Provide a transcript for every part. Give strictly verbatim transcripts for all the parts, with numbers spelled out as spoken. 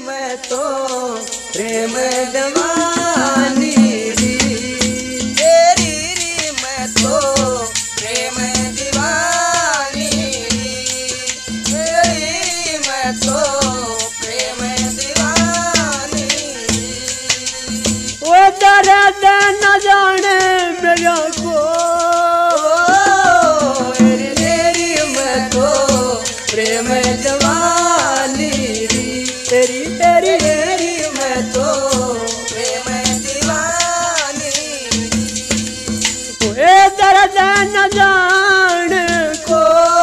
मैं तो प्रेम दीवानी री, तेरी री मैं तो प्रेम दीवानी री, तेरी मैं तो प्रेम दीवानी री। वो दर्द न जाने मेरा को, तेरी मैं तो प्रेम दीवानी री, तेरी तेरी तेरी मैं तो प्रेम दीवानी री। वो दर्द न जाने को,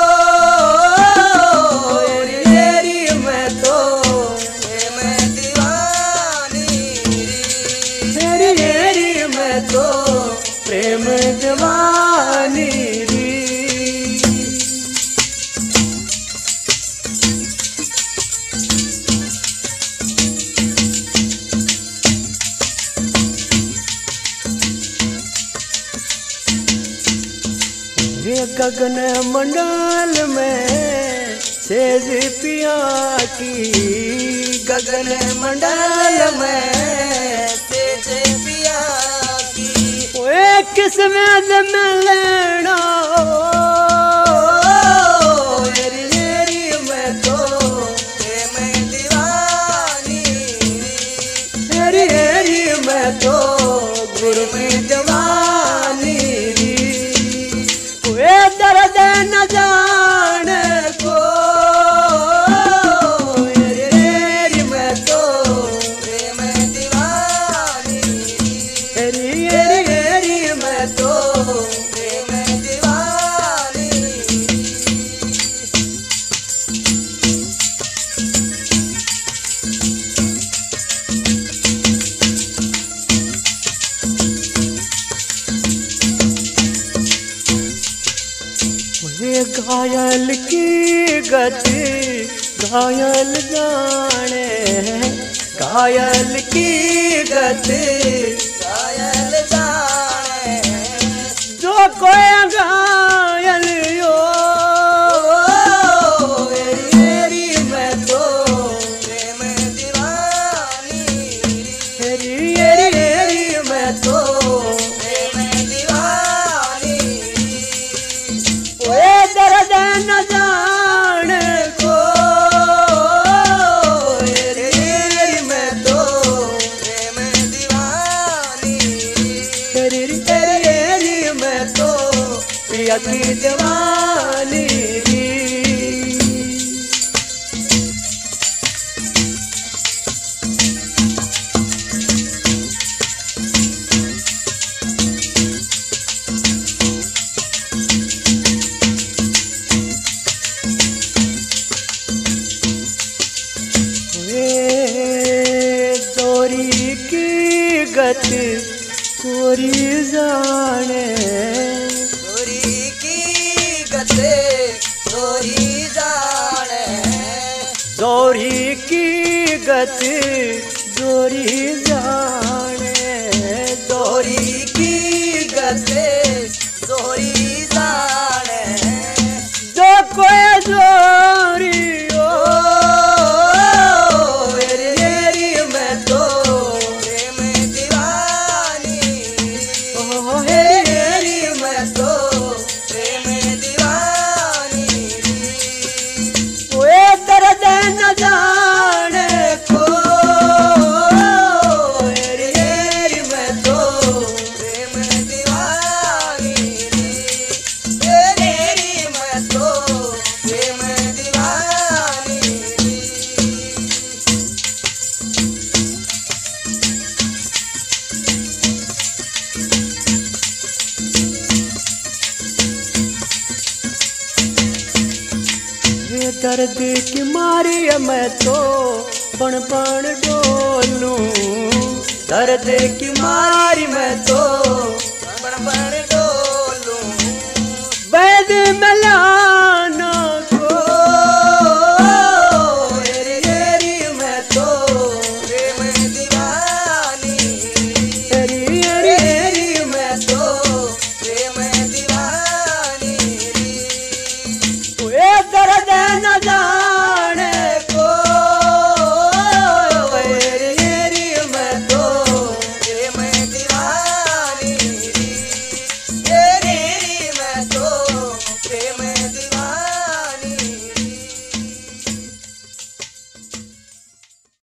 तेरी मैं तो प्रेम दीवानी री, तेरी तेरी मैं तो प्रेम दीवानी री। ये गगन मंडल में सेज पिया की, गगन मंडल में तेज पिया की, ओए किस्मत में लेना तेरी तेरी मैं तो प्रेम दीवानी री, तेरी तेरी मैं तो गुरु में दीवानी री। ओए दर्द न जाने को, तेरी तेरी मैं तो प्रेम दीवानी री, तेरी तेरी तेरी मैं तो प्रेम दीवानी री। ये घायल की गति घायल जाने, घायल की गति घायल जाने, जो कोई घायल हो तेरी तेरी मैं तो प्रेम दीवानी री, तेरी तेरी तेरी मैं तो प्रेम दीवानी री। ओए दर्द न जाने को, तेरी तेरी मैं तो प्रेम दीवानी री, तेरी तेरी तेरी मैं तो प्रिया की दीवानी री। ओए चोरी की गति चोरी जाने, चोरी की गते चोरी जाने, चोरी की गति चोरी जाने, चोरी की गते चोरी जाने, जो कोई चोरी हो तेरी तेरी मैं तो प्रेम दीवानी री, तेरी तेरी मैं तो प्रेम दीवानी री। ओए दर्द न जाने को, तेरी तेरी मैं तो प्रेम दीवानी री, तेरी तेरी मैं तो प्रेम दीवानी री। ये दर्द की मारी मैं तो पण पण डोलूं, दर्द की मारी मैं तो बड़ बड़ डोलूं, वैद मिला